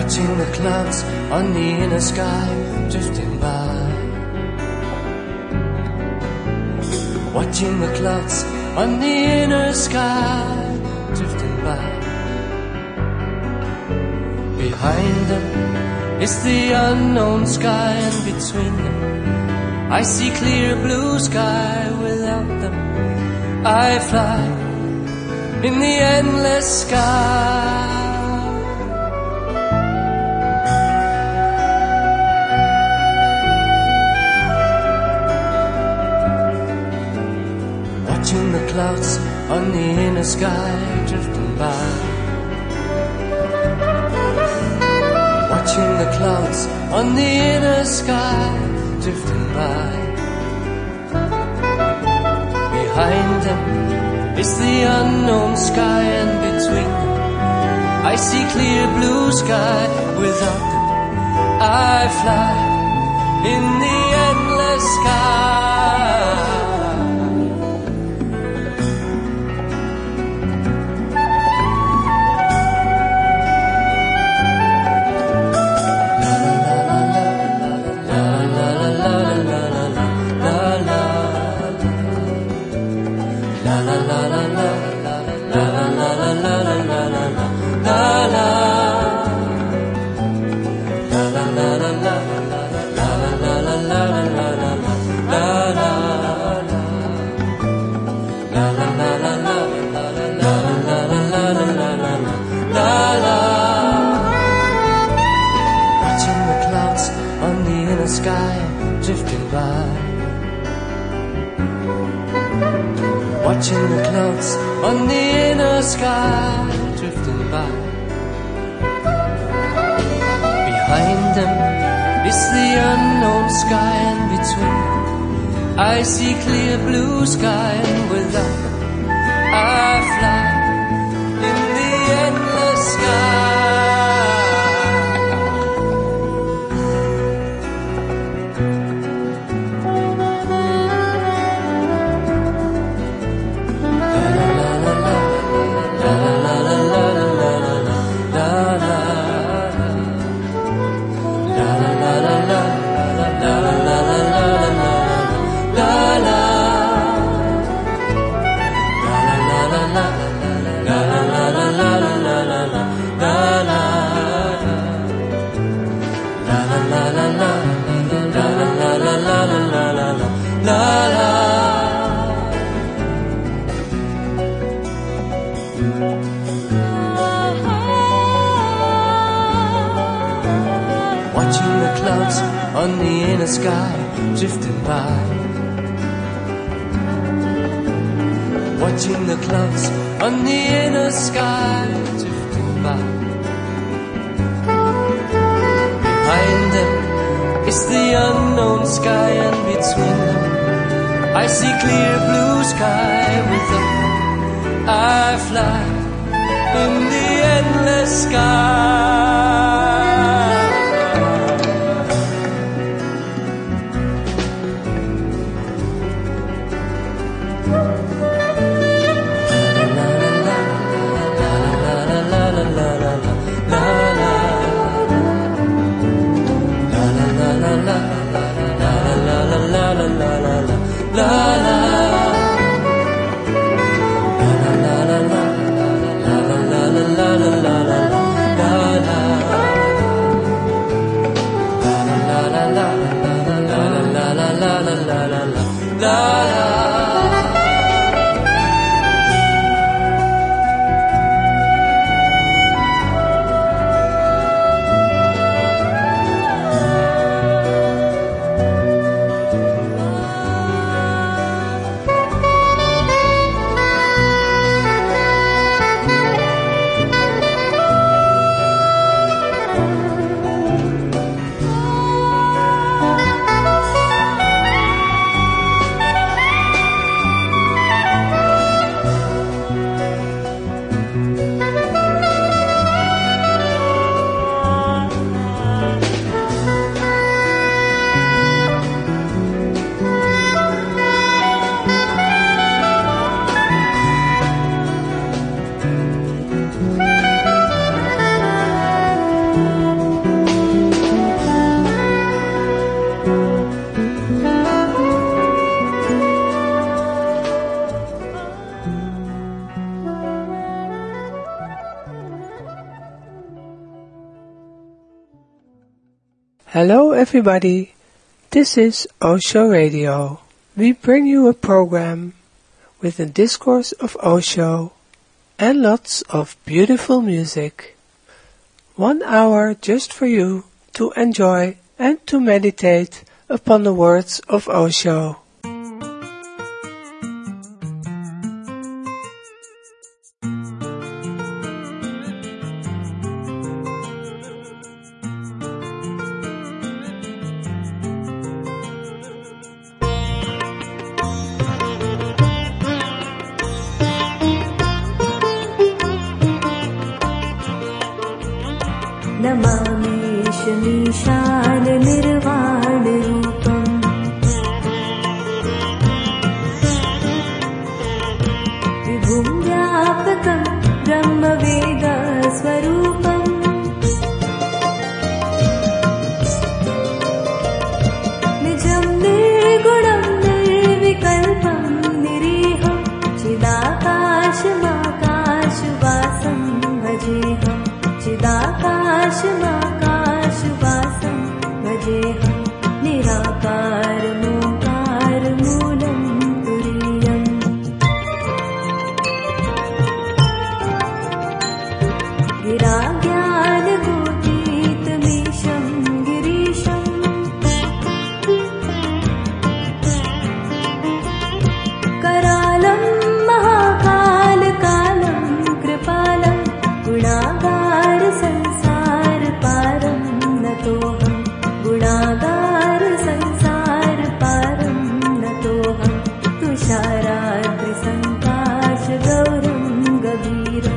watching the clouds on the inner sky drifting by. Watching the clouds on the inner sky drifting by. Behind them is the unknown sky, and between them I see clear blue sky. Without them I fly in the endless sky. Watching the clouds on the inner sky drifting by. Watching the clouds on the inner sky drifting by. Behind them is the unknown sky, and between them I see clear blue sky. Without them I fly in the endless sky. Sky drifting by. Watching the clouds on the inner sky drifting by. Behind them is the unknown sky, and between them I see clear blue sky. And without them I fly in the endless sky. Watching the clouds on the inner sky drifting by. Watching the clouds on the inner sky drifting by. Behind them is the unknown sky, and between them I see clear blue sky. Without them I fly in the endless sky. La Hello everybody, this is Osho Radio. We bring you a program with a discourse of Osho and lots of beautiful music. 1 hour just for you to enjoy and to meditate upon the words of Osho. नमामीशमीशान निर्वाण रूपम् विभुं व्यापकं ब्रह्मवेद स्वरूपम् निजं निर्गुणं निर्विकल्पं निरीहं चिदाकाशमाकाशवासं भजेऽहं चिदाकाशमाकाशवासं भजेऽहं निराकारमोकारमूलं तुरीयम् गिराज्ञानकोटीतमीशं गिरीशम् करालं महाकालकालं कृपालं गुणागार संसार पारं नतोऽहं गुणागार संसार पारं नतोऽहं तुषाराद्रिसङ्काश गौरं गभीरम्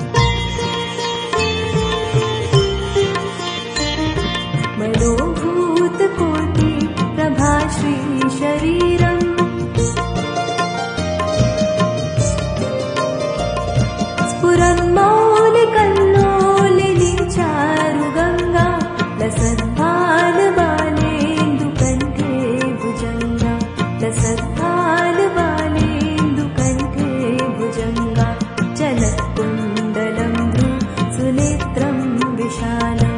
मनोभूतकोटि प्रभाश्री शरीरम् स्फुरन्मौलिकल्लोलिनी चारुगङ्गा लसद्भालबालेन्दुकण्ठे भुजङ्गा लसद्भालबालेन्दुकण्ठे भुजङ्गा चलत्कुण्डलं भ्रू सुनेत्रं विशालम्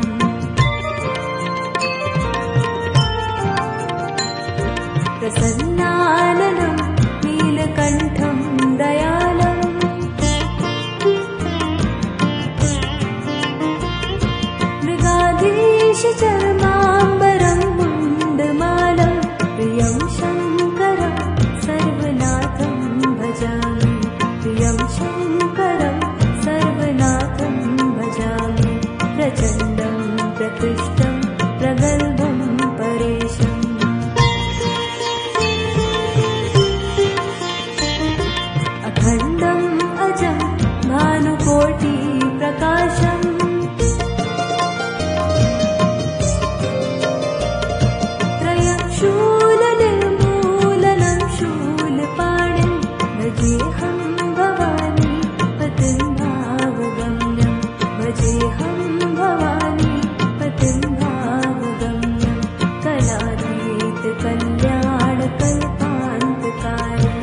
प्रसन्नाननं नीलकण्ठं दयालम् मृगाधीशचर्माम्बरं मुण्डमालं प्रियं शङ्करं सर्वनाथं भजामि प्रियं शङ्करं सर्वनाथं भजामि प्रचण्डं प्रकृष्टं प्रगल्भं परेशम् अखण्डम् अजं भानुकोटि प्रकाशम् त्रयशूलनिर्मूलनं शूलपाणिं भजेऽहं भवानी पतिं भावगम्यं भजेऽहं भवानी पतिं भावगम्यं कलातीत कल्याणकल्पान्तकारे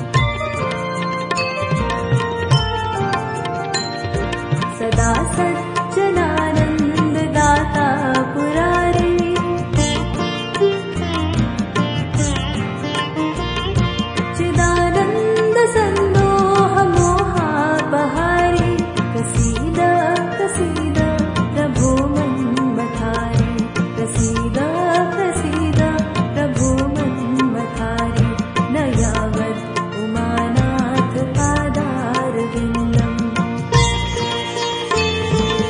सदा सज्जनानन्ददाता पुरारे चिदानन्दसन्दोहमोहापहारे प्रसीद प्रसीद प्रभो मन्मथारे प्रसीद प्रसीद प्रभो मन्मथारे न यावत् Umanath पादारविन्दम्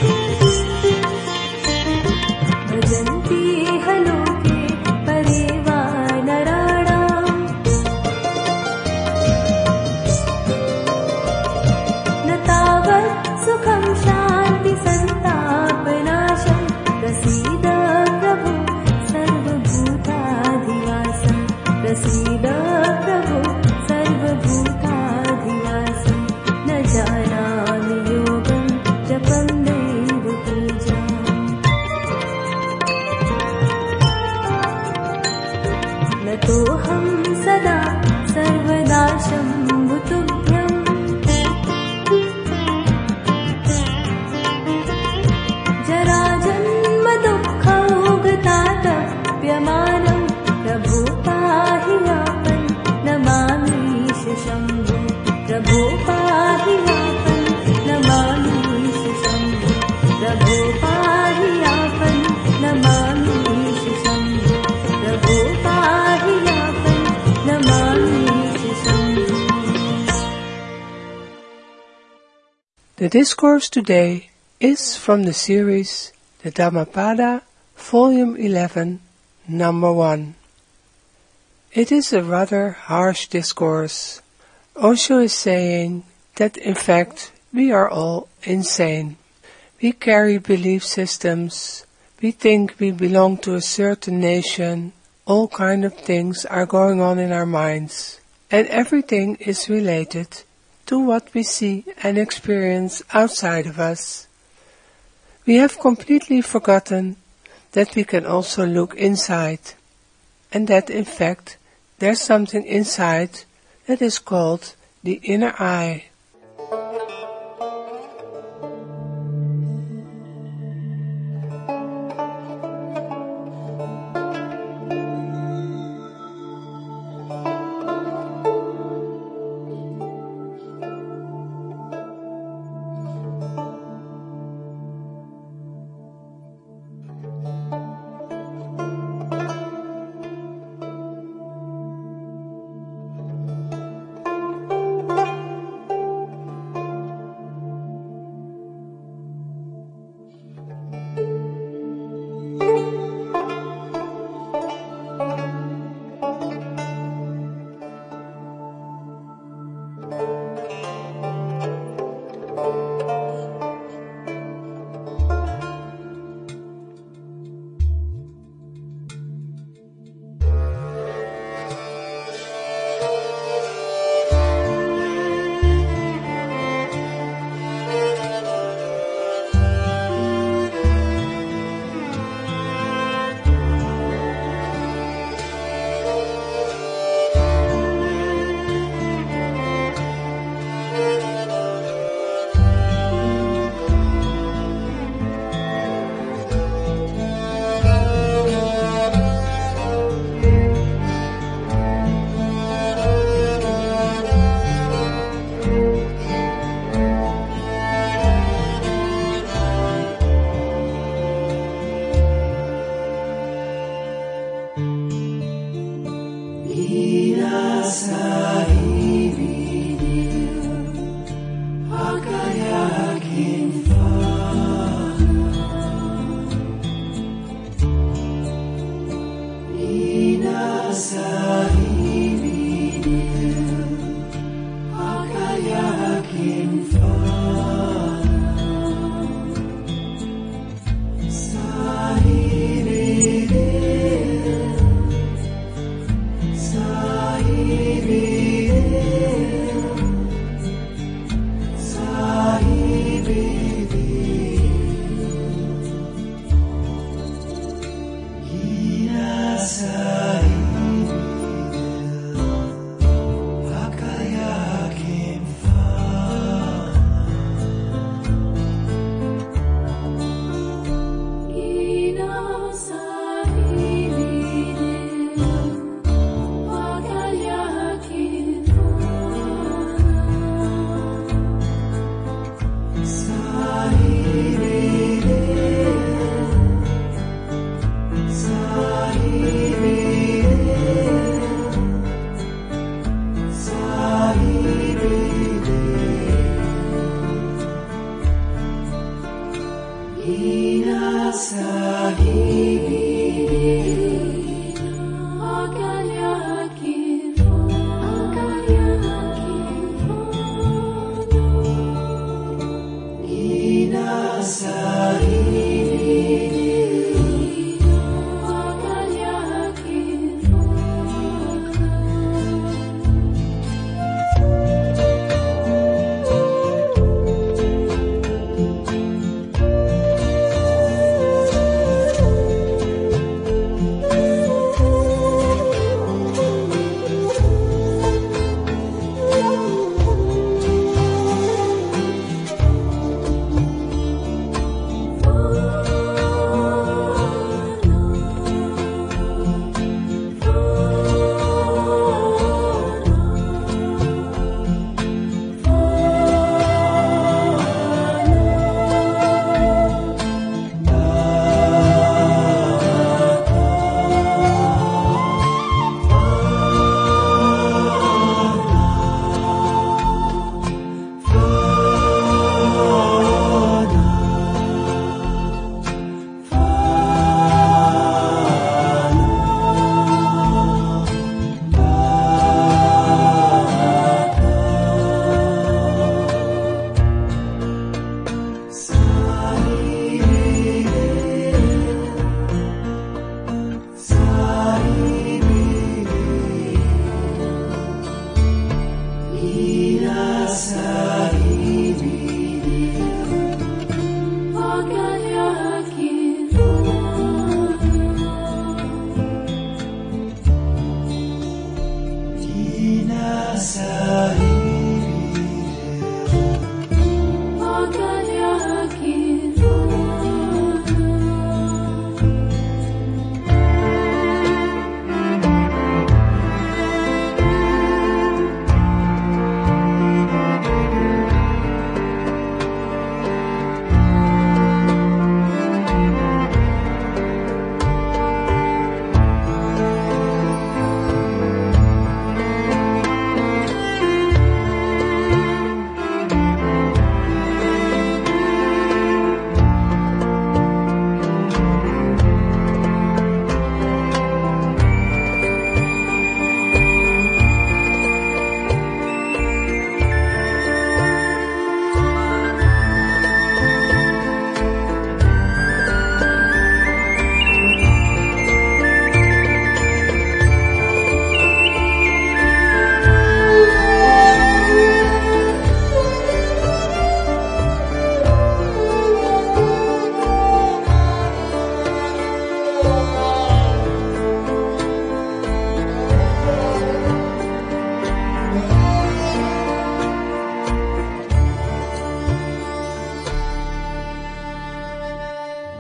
The discourse today is from the series The Dhammapada, Volume 11, Number 1. It is a rather harsh discourse. Osho is saying that in fact we are all insane. We carry belief systems, we think we belong to a certain nation, all kind of things are going on in our minds, and everything is related to what we see and experience outside of us. We have completely forgotten that we can also look inside, and that in fact there's something inside that is called the inner eye.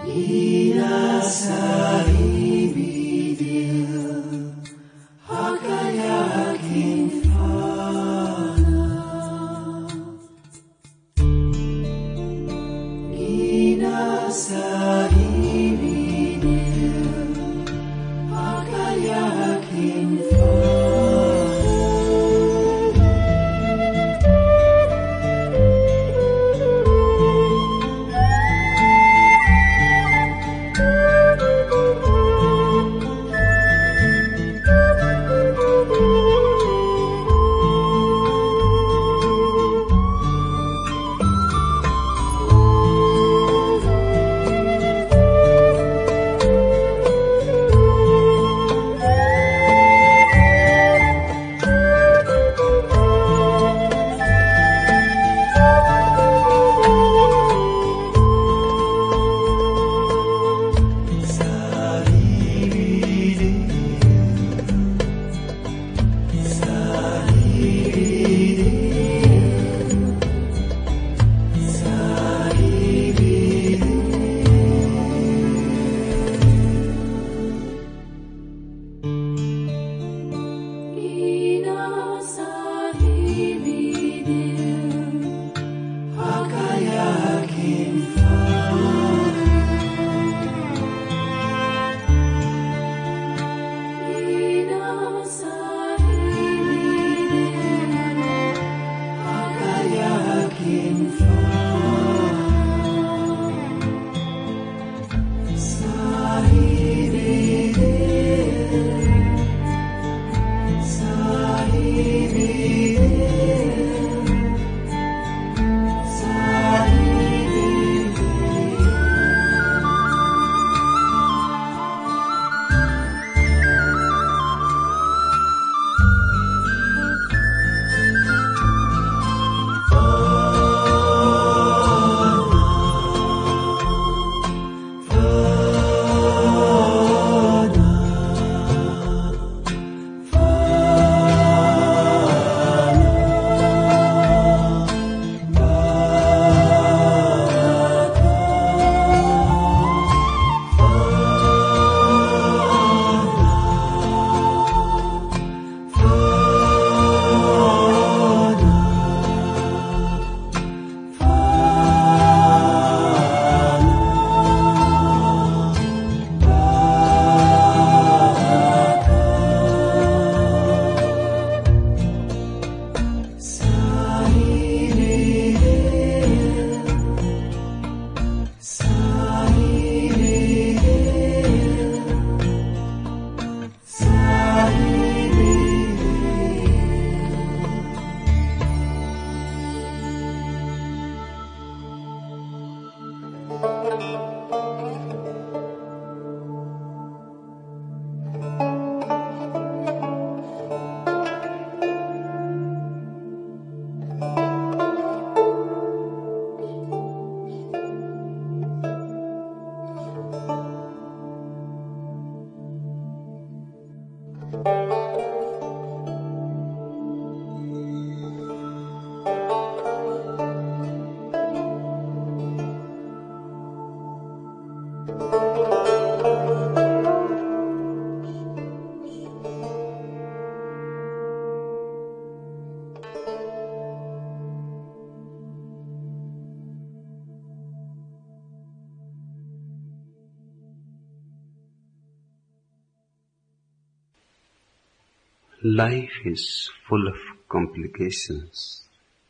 Life is full of complications.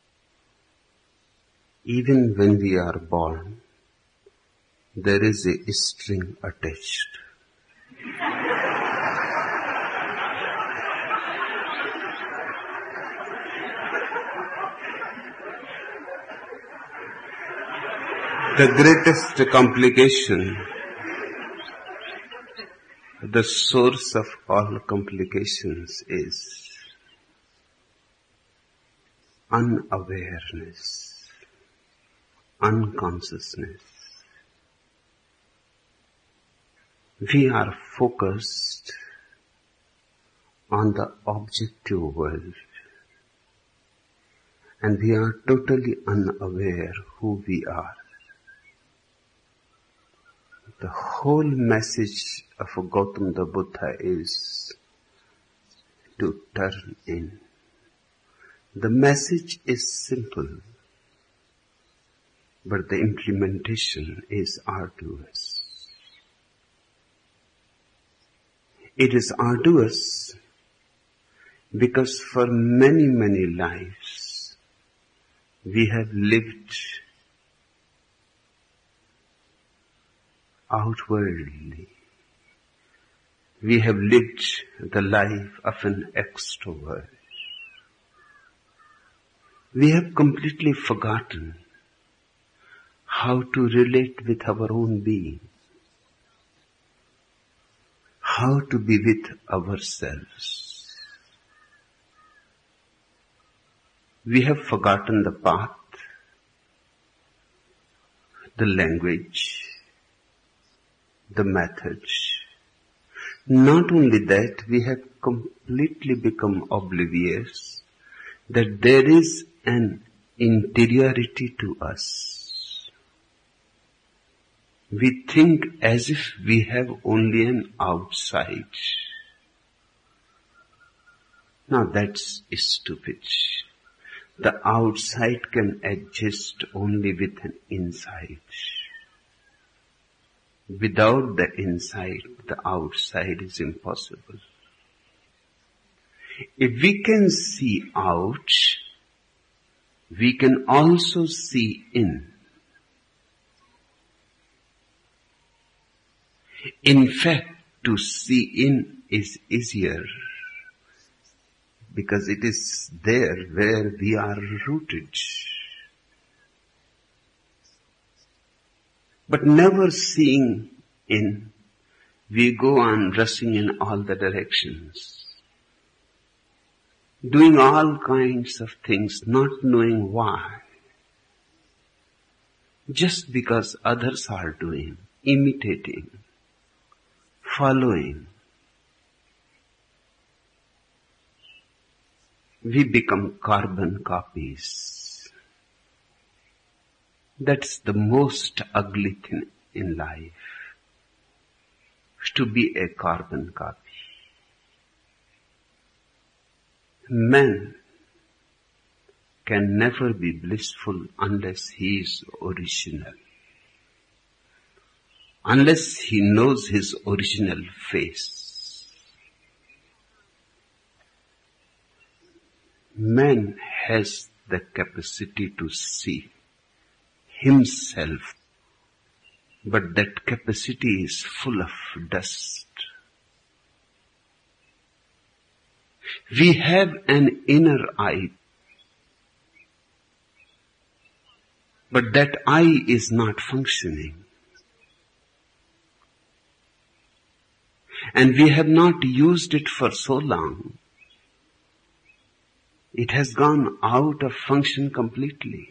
Even when we are born, there is a string attached. The greatest complication, the source of all complications, is unawareness, unconsciousness. We are focused on the objective world and we are totally unaware who we are. The whole message of Gautama the Buddha is to turn in. The message is simple, but the implementation is arduous. It is arduous because for many, many lives we have lived outwardly. We have lived the life of an extrovert. We have completely forgotten how to relate with our own being, how to be with ourselves. We have forgotten the path, the language, the methods. Not only that, we have completely become oblivious that there is an interiority to us. We think as if we have only an outside. Now that's stupid. The outside can adjust only with an inside. Without the inside, the outside is impossible. If we can see out, we can also see in. In fact, to see in is easier because it is there where we are rooted. But never seeing in, we go on rushing in all the directions, doing all kinds of things, not knowing why. Just because others are doing, imitating, following. We become carbon copies. That's the most ugly thing in life, to be a carbon copy. Man can never be blissful unless he is original, unless he knows his original face. Man has the capacity to see himself, but that capacity is full of dust. We have an inner eye, but that eye is not functioning. And we have not used it for so long. It has gone out of function completely.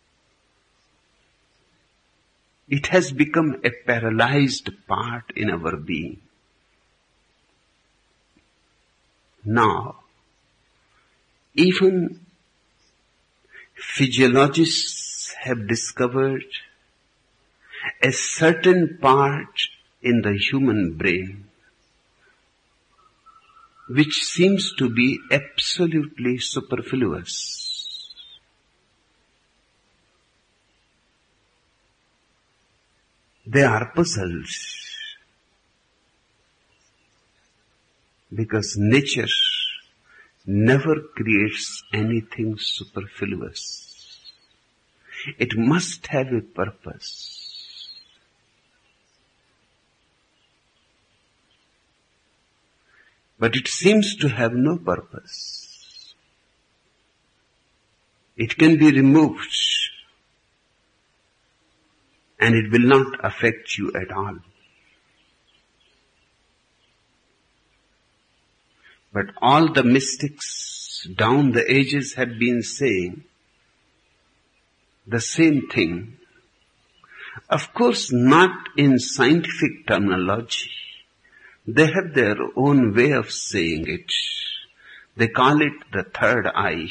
It has become a paralyzed part in our being. Now, even physiologists have discovered a certain part in the human brain which seems to be absolutely superfluous. They are puzzled because nature never creates anything superfluous. It must have a purpose. But it seems to have no purpose. It can be removed and it will not affect you at all. But all the mystics down the ages have been saying the same thing. Of course, not in scientific terminology. They have their own way of saying it. They call it the third eye.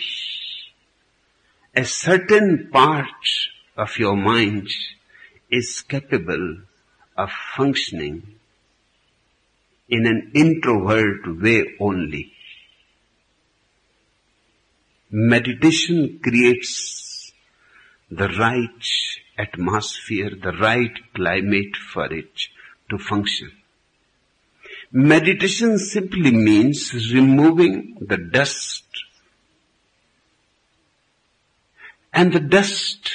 A certain part of your mind is capable of functioning in an introvert way only. Meditation creates the right atmosphere, the right climate for it to function. Meditation simply means removing the dust. And the dust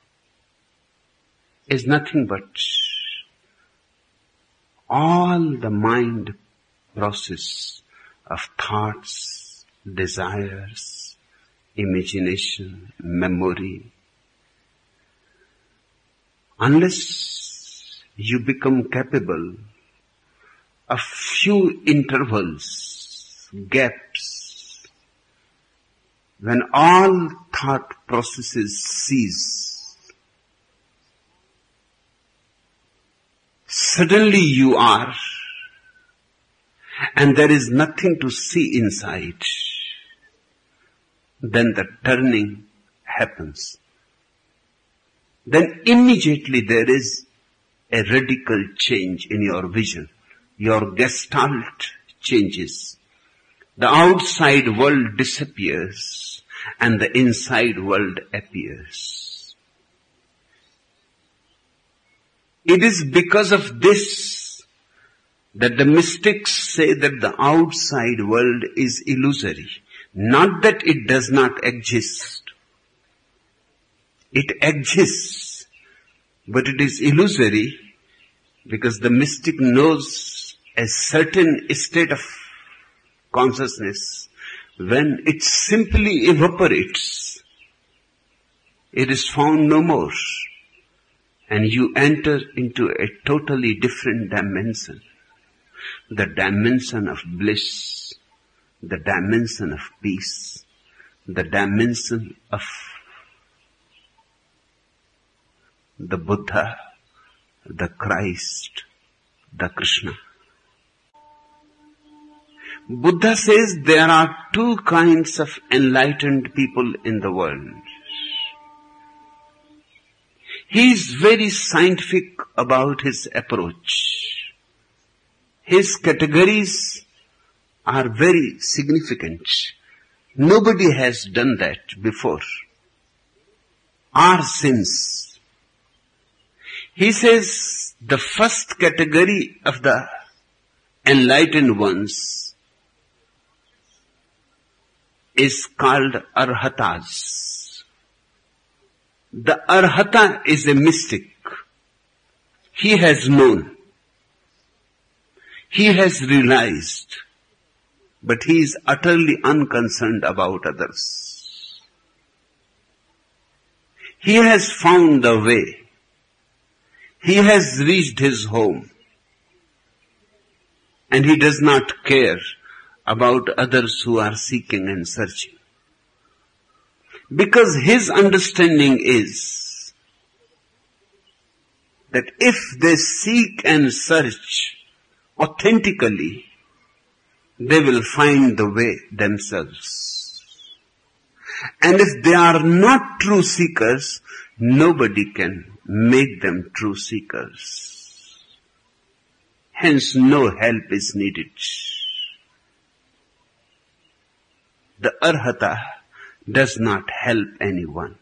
is nothing but all the mind process of thoughts, desires, imagination, memory. Unless you become capable of few intervals, gaps, when all thought processes cease, suddenly you are, and there is nothing to see inside, then the turning happens. Then immediately there is a radical change in your vision. Your gestalt changes. The outside world disappears and the inside world appears. It is because of this that the mystics say that the outside world is illusory. Not that it does not exist. It exists, but it is illusory because the mystic knows a certain state of consciousness when it simply evaporates. It is found no more, and you enter into a totally different dimension. The dimension of bliss, the dimension of peace, the dimension of the Buddha, the Christ, the Krishna. Buddha says there are two kinds of enlightened people in the world. He is very scientific about his approach. His categories are very significant. Nobody has done that before or since. He says the first category of the enlightened ones is called arhatas. The arhata is a mystic. He has known. He has realized, but he is utterly unconcerned about others. He has found the way. He has reached his home. And he does not care about others who are seeking and searching. Because his understanding is that if they seek and search authentically, they will find the way themselves. And if they are not true seekers, nobody can make them true seekers. Hence, no help is needed. The arhata does not help anyone.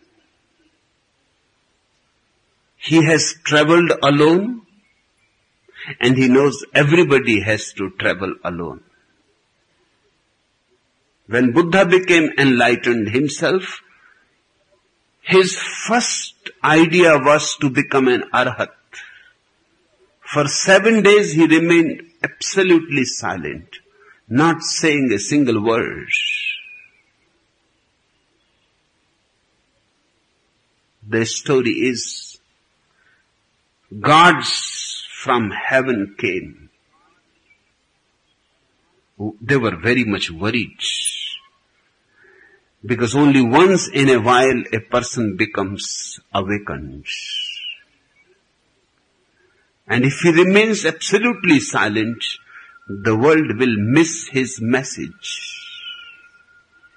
He has traveled alone, and he knows everybody has to travel alone. When Buddha became enlightened himself, his first idea was to become an arhat. For 7 days he remained absolutely silent, not saying a single word. The story is, gods from heaven came. They were very much worried, because only once in a while a person becomes awakened. And if he remains absolutely silent, the world will miss his message.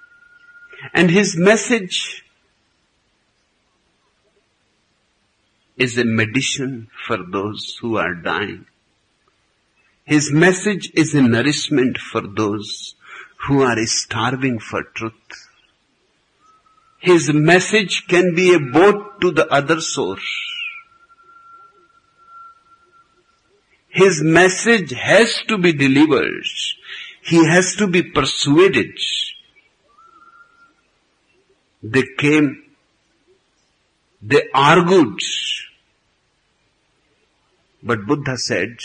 And his message is a medicine for those who are dying. His message is a nourishment for those who are starving for truth. His message can be a boat to the other shore. His message has to be delivered. He has to be persuaded. They came, they argued, but Buddha said,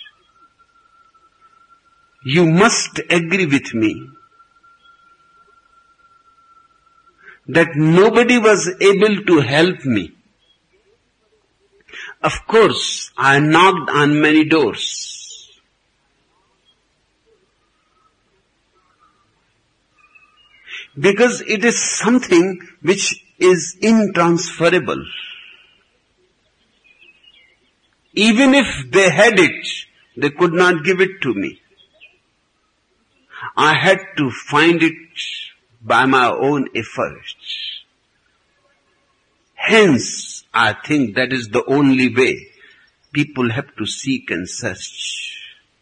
you must agree with me that nobody was able to help me. Of course, I knocked on many doors. Because it is something which is intransferable. Even if they had it, they could not give it to me. I had to find it by my own efforts. Hence, I think that is the only way people have to seek and search.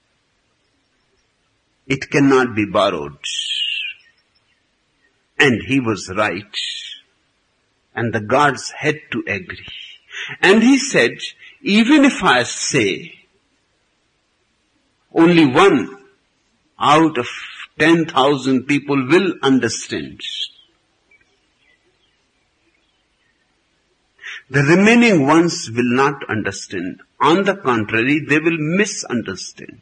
It cannot be borrowed. And he was right. And the gods had to agree. And he said, even if I say only one out of 10,000 people will understand, the remaining ones will not understand. On the contrary, they will misunderstand.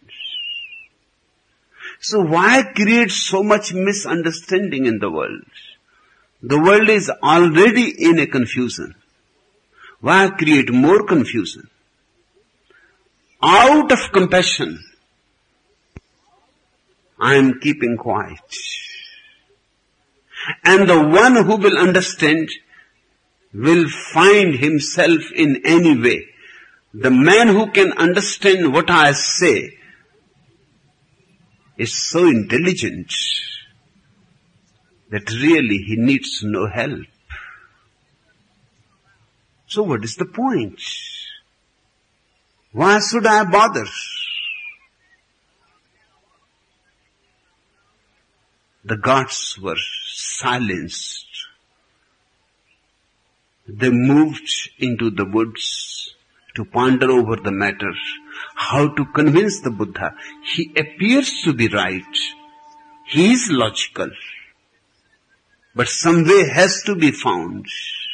So why create so much misunderstanding in the world? The world is already in a confusion. Why create more confusion? Out of compassion, I am keeping quiet. And the one who will understand will find himself in any way. The man who can understand what I say is so intelligent that really he needs no help. So what is the point? Why should I bother? The gods were silenced. They moved into the woods to ponder over the matter, how to convince the Buddha. He appears to be right. He is logical. But some way has to be found.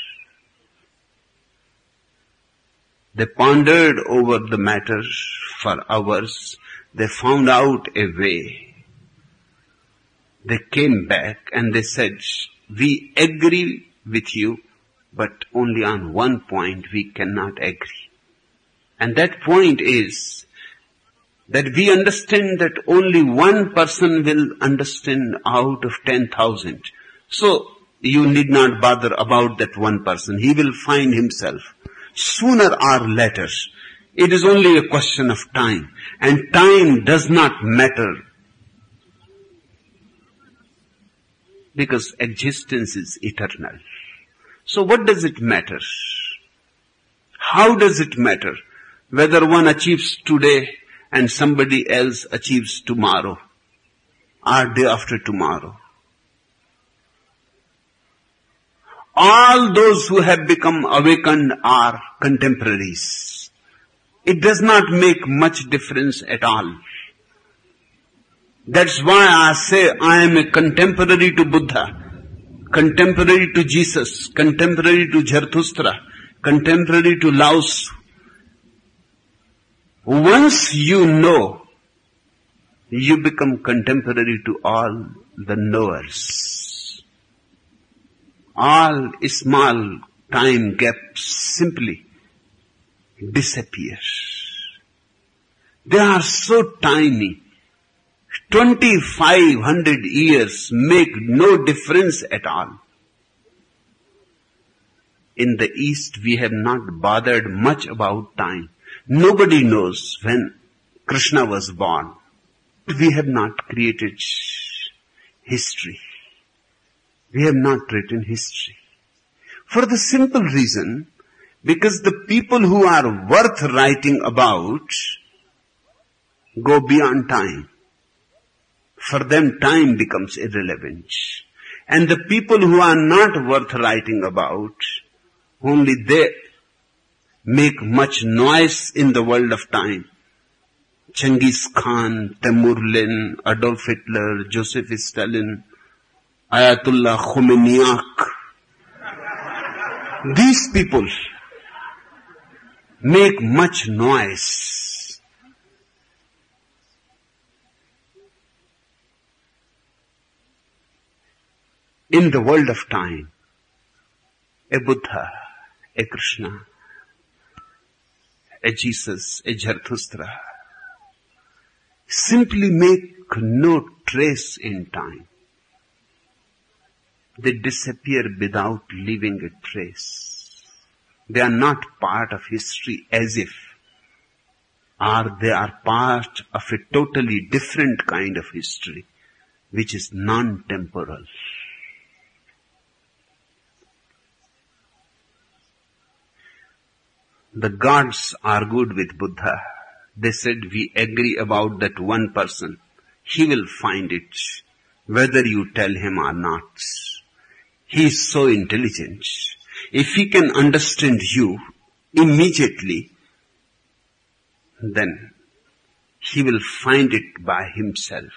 They pondered over the matter for hours. They found out a way. They came back and they said, we agree with you, but only on one point we cannot agree. And that point is that we understand that only one person will understand out of 10,000. So you need not bother about that one person. He will find himself sooner or later. It is only a question of time. And time does not matter, because existence is eternal. So what does it matter? How does it matter whether one achieves today and somebody else achieves tomorrow or day after tomorrow? All those who have become awakened are contemporaries. It does not make much difference at all. That's why I say I am a contemporary to Buddha, contemporary to Jesus, contemporary to Zarathustra, contemporary to Lao Tzu. Once you know, you become contemporary to all the knowers. All small time gaps simply disappear. They are so tiny. 2,500 years make no difference at all. In the East, we have not bothered much about time. Nobody knows when Krishna was born. We have not created history. We have not written history. For the simple reason Because the people who are worth writing about go beyond time. For them, time becomes irrelevant. And the people who are not worth writing about, only they make much noise in the world of time. Genghis Khan, Temurlin, Adolf Hitler, Joseph Stalin, Ayatollah Khomeiniak. These people make much noise. In the world of time, a Buddha, a Krishna, a Jesus, a Zarathustra, simply make no trace in time. They disappear without leaving a trace. They are not part of history as if, or they are part of a totally different kind of history, which is non-temporal. The gods argued with Buddha. They said, we agree about that one person. He will find it, whether you tell him or not. He is so intelligent. If he can understand you immediately, then he will find it by himself.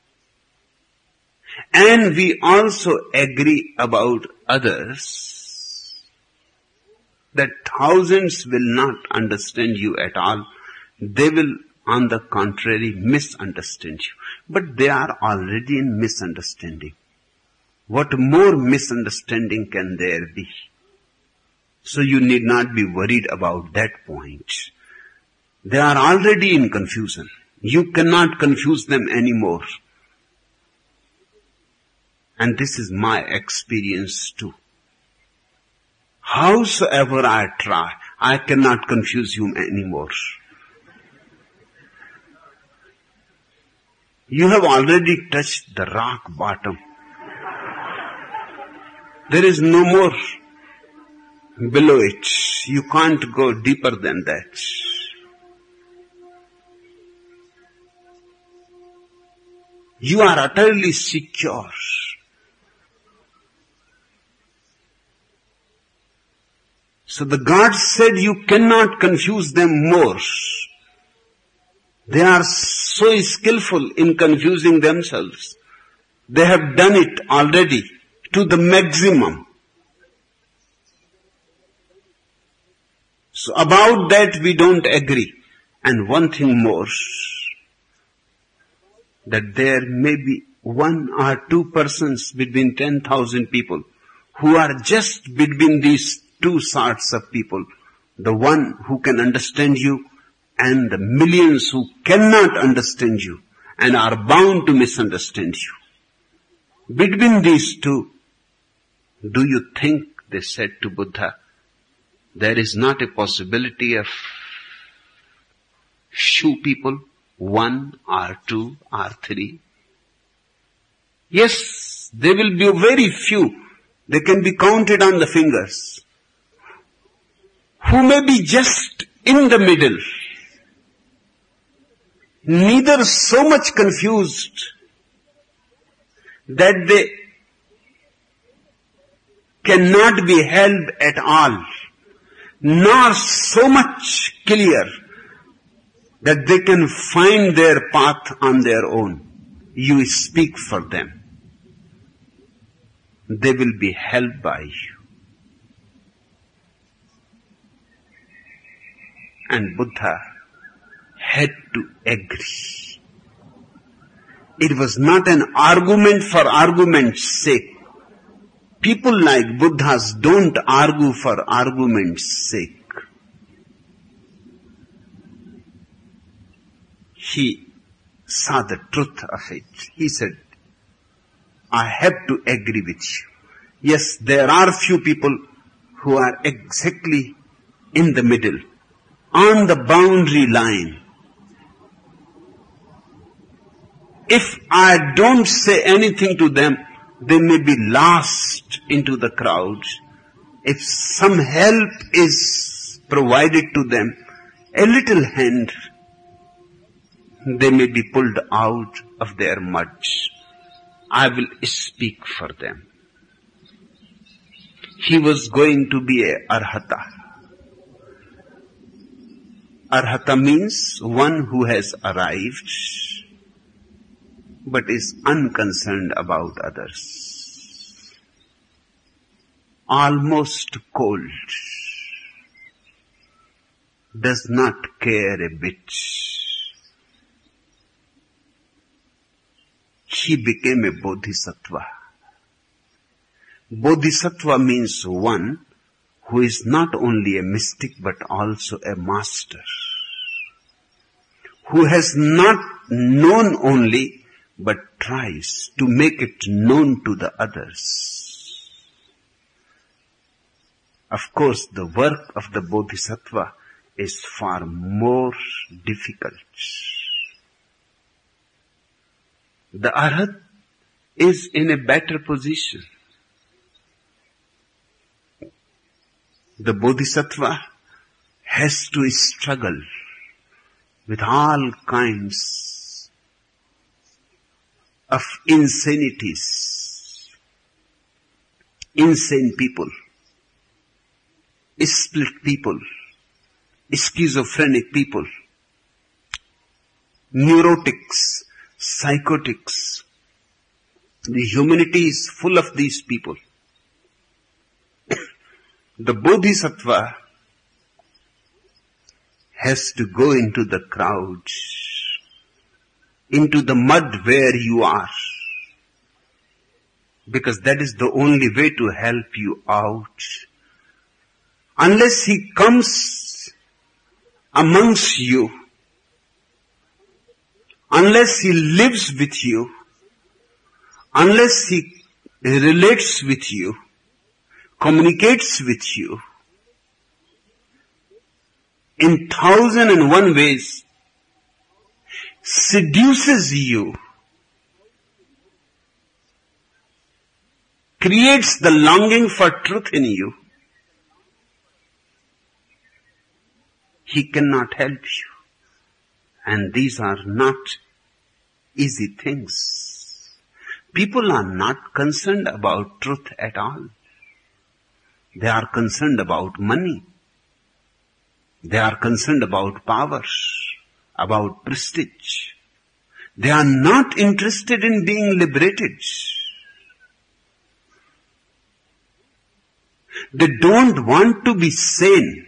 And we also agree about others, that thousands will not understand you at all. They will, on the contrary, misunderstand you. But they are already in misunderstanding. What more misunderstanding can there be? So you need not be worried about that point. They are already in confusion. You cannot confuse them anymore. And this is my experience too. Howsoever I try, I cannot confuse you anymore. You have already touched the rock bottom. There is no more below it. You can't go deeper than that. You are utterly secure. So the gods said you cannot confuse them more. They are so skillful in confusing themselves. They have done it already to the maximum. So about that we don't agree. And one thing more, that there may be 1 or 2 persons between 10,000 people who are just between these two sorts of people. The one who can understand you and the millions who cannot understand you and are bound to misunderstand you. Between these two, do you think, they said to Buddha, there is not a possibility of few people, 1 or 2 or 3? Yes, there will be very few. They can be counted on the fingers. Who may be just in the middle. Neither so much confused that they cannot be held at all, nor so much clear that they can find their path on their own. You speak for them. They will be held by you. And Buddha had to agree. It was not an argument for argument's sake. People like Buddhas don't argue for argument's sake. He saw the truth of it. He said, I have to agree with you. Yes, there are few people who are exactly in the middle, on the boundary line. If I don't say anything to them, they may be lost into the crowd. If some help is provided to them a little hand, they may be pulled out of their mud. I will speak for them. He was going to be a arhata. Arhata means one who has arrived but is unconcerned about others. Almost cold. Does not care a bit. He became a bodhisattva. Bodhisattva means one who is not only a mystic but also a master. Who has not known only but tries to make it known to the others. Of course, the work of the bodhisattva is far more difficult. The arhat is in a better position. The bodhisattva has to struggle with all kinds of insanities, insane people, split people, schizophrenic people, neurotics, psychotics. The humanity is full of these people. The bodhisattva has to go into the crowd, into the mud where you are, because that is the only way to help you out. Unless he comes amongst you, unless he lives with you, unless he relates with you, communicates with you, in 1,001 ways, seduces you, creates the longing for truth in you, he cannot help you. And these are not easy things. People are not concerned about truth at all. They are concerned about money. They are concerned about power, about prestige. They are not interested in being liberated. They don't want to be sane.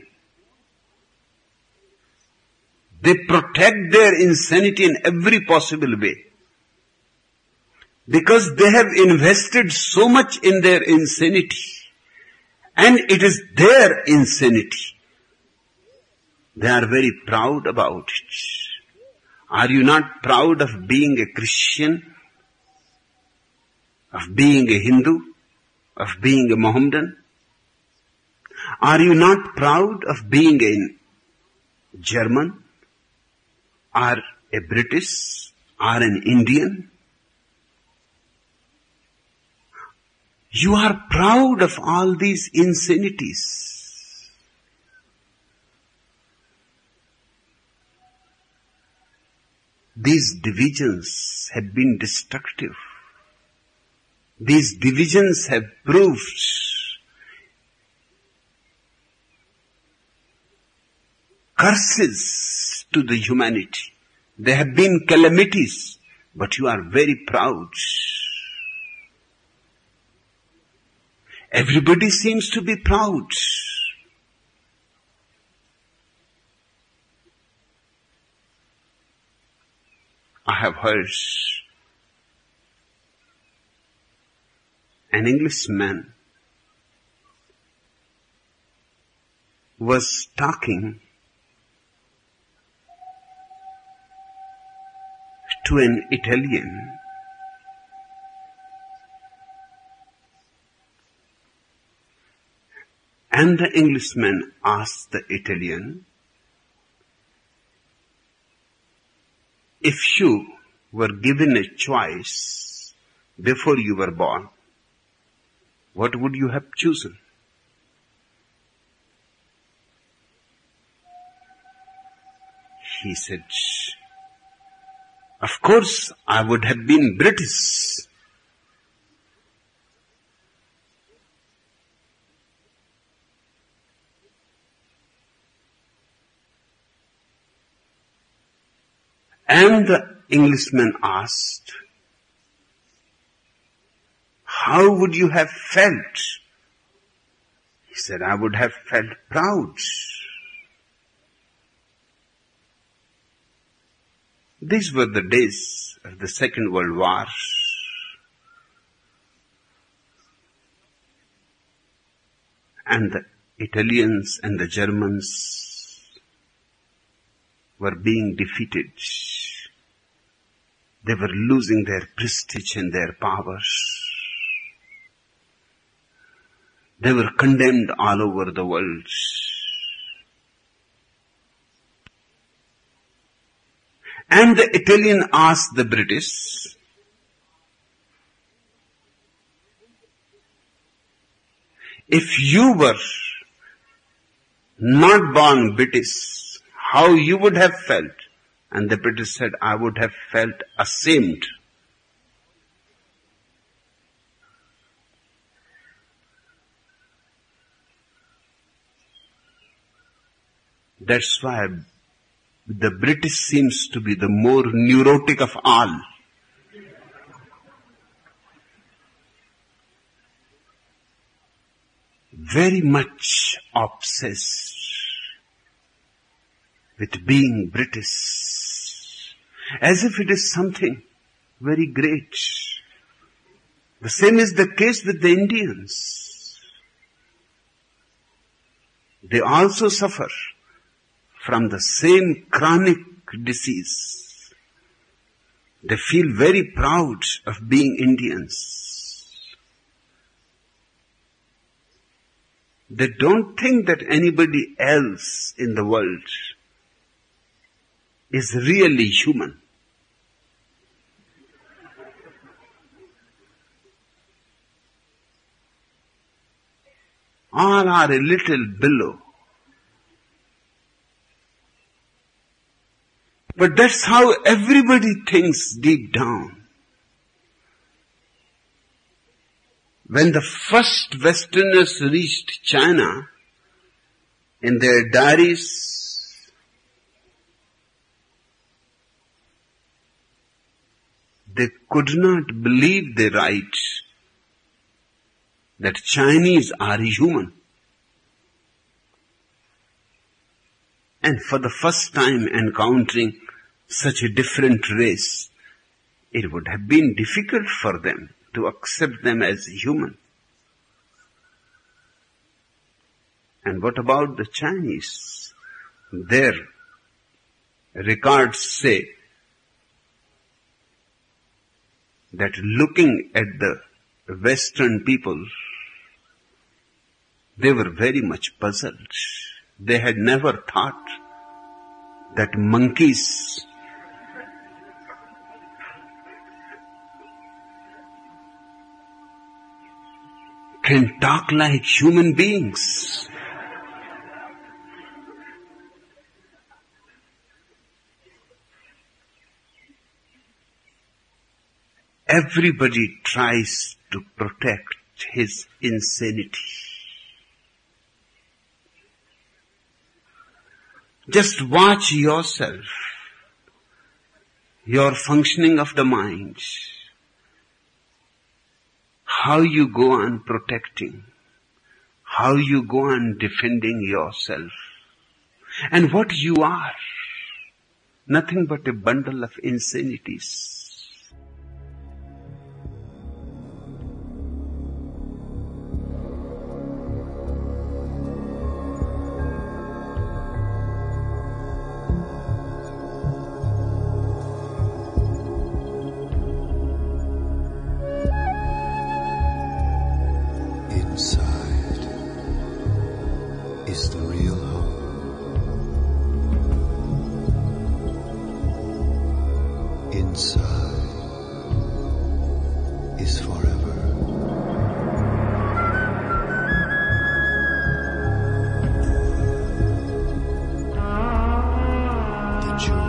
They protect their insanity in every possible way. Because they have invested so much in their insanity. And it is their insanity. They are very proud about it. Are you not proud of being a Christian? Of being a Hindu? Of being a Mohammedan? Are you not proud of being a German? Or a British? Or an Indian? You are proud of all these insanities. These divisions have been destructive. These divisions have proved curses to the humanity. They have been calamities, but you are very proud. Everybody seems to be proud. I have heard an Englishman was talking to an Italian. And the Englishman asked the Italian, if you were given a choice before you were born, what would you have chosen? he said, of course I would have been British. And the Englishman asked, how would you have felt? He said, I would have felt proud. These were the days of the Second World War. And the Italians and the Germans were being defeated. They were losing their prestige and their powers. They were condemned all over the world. And the Italian asked the British, if you were not born British, how you would have felt? And the British said, I would have felt ashamed. That's why the British seems to be the more neurotic of all. Very much obsessed with being British, as if it is something very great. The same is the case with the Indians. They also suffer from the same chronic disease. They feel very proud of being Indians. They don't think that anybody else in the world is really human. All are a little below. But that's how everybody thinks deep down. When the first Westerners reached China, in their diaries, they could not believe they write that Chinese are human. And for the first time encountering such a different race, it would have been difficult for them to accept them as human. And what about the Chinese? Their records say that looking at the Western people, they were very much puzzled. They had never thought that monkeys can talk like human beings. Everybody tries to protect his insanity. Just watch yourself, your functioning of the mind, how you go on protecting, how you go on defending yourself, and what you are. Nothing but a bundle of insanities. Inside is the real hope. Inside is forever. The journey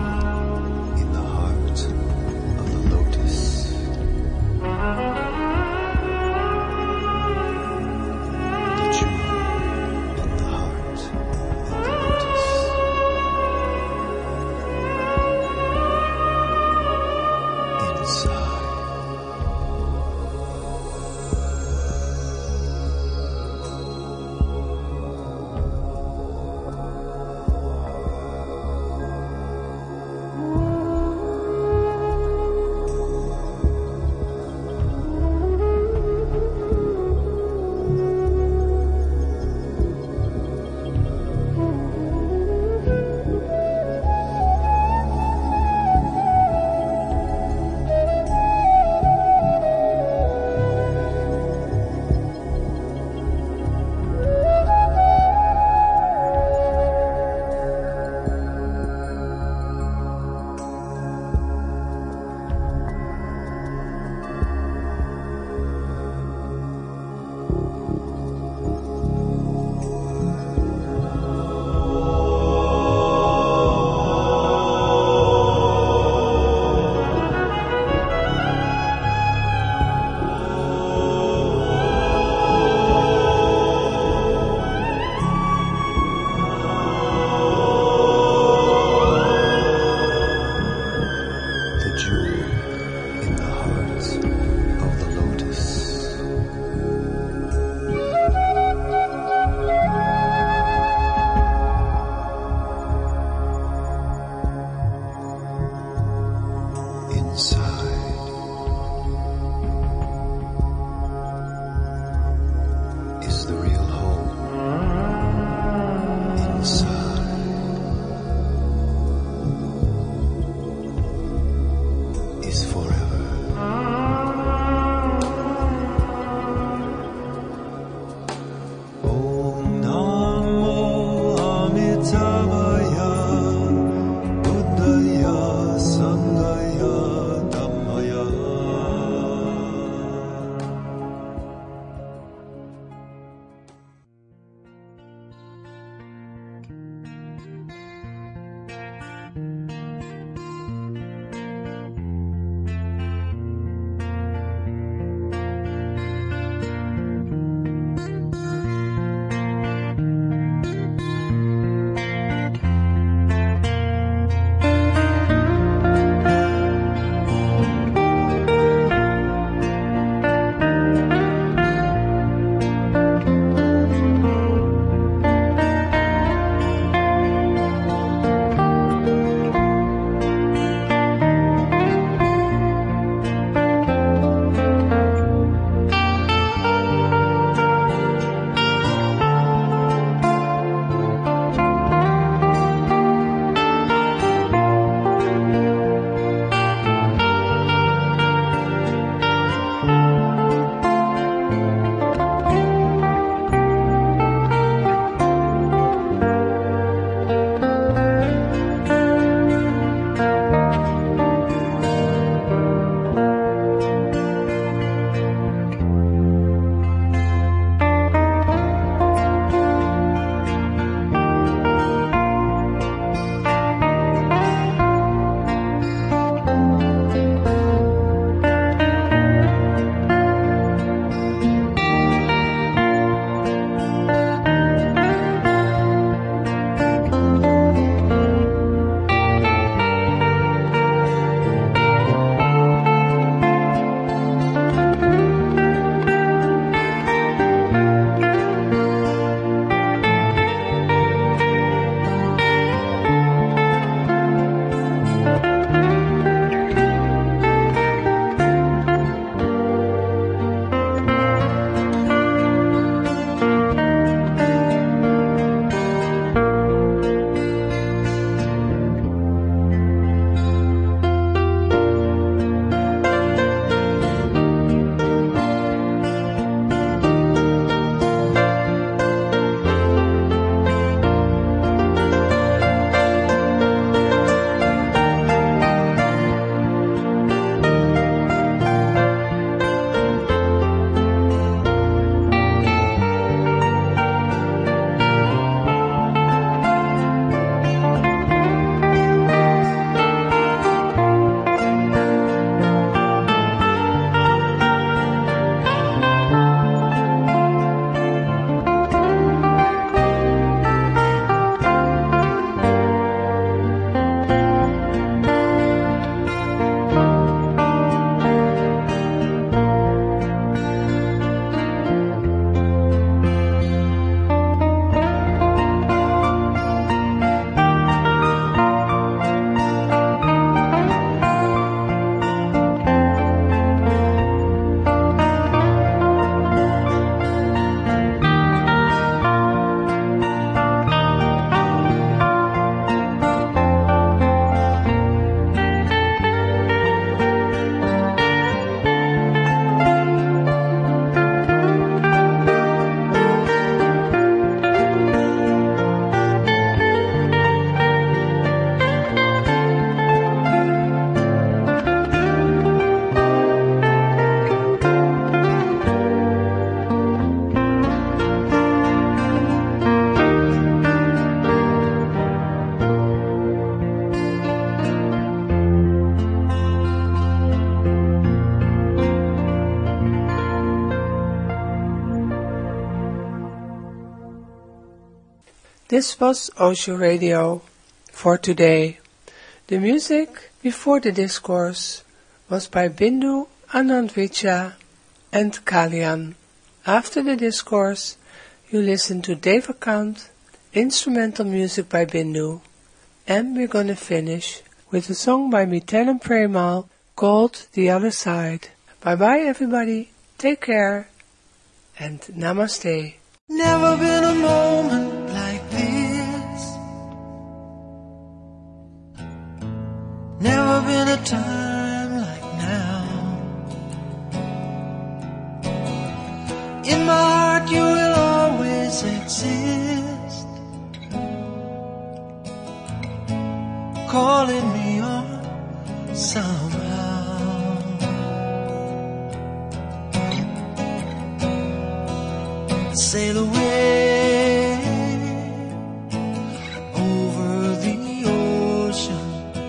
This was Osho Radio for today. The music before the discourse was by Bindu Anandvicha and Kalyan. After the discourse, you listen to Devakant, instrumental music by Bindu, and we're going to finish with a song by Miten and Premal called The Other Side. Bye bye everybody, take care, and namaste. Never been a moment like this. Never been a time like now. In my heart you will always exist, calling me on somehow. Sail away over the ocean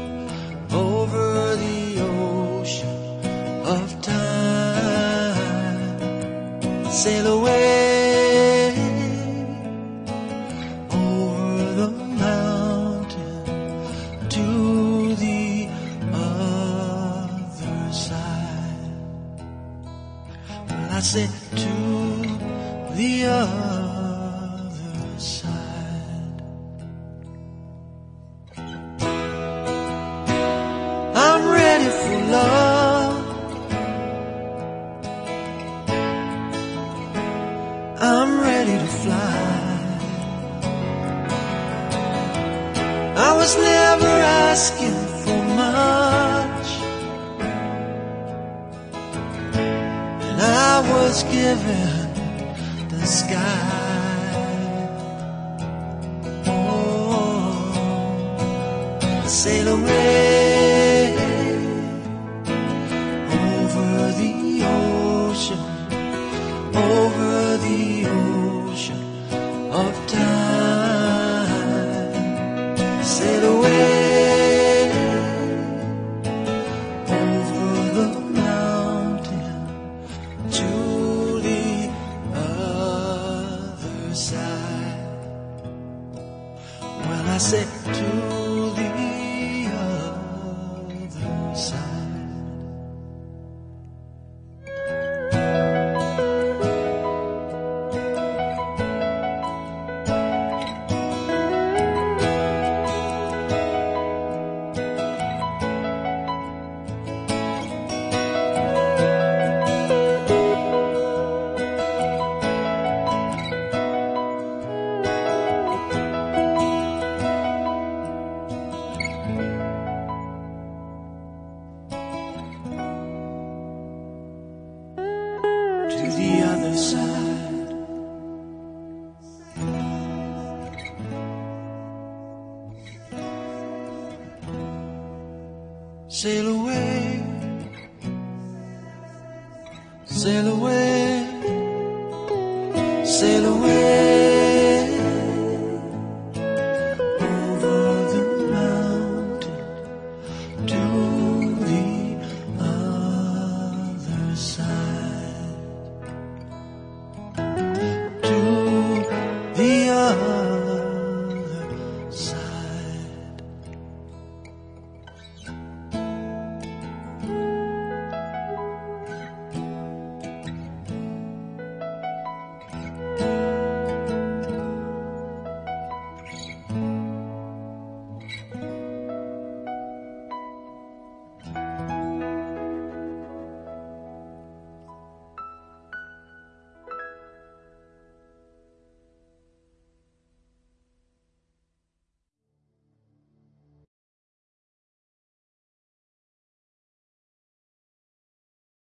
of time. Sail away over the mountain to the other side. Well, I said to the other side. I'm ready for love. I'm ready to fly. I was never asking for much, and I was given the sky. Oh, sail away over the ocean of time. Sail away over the mountain to the other side. Well, I said to the other side. To the other side. Sail away, sail away, sail away.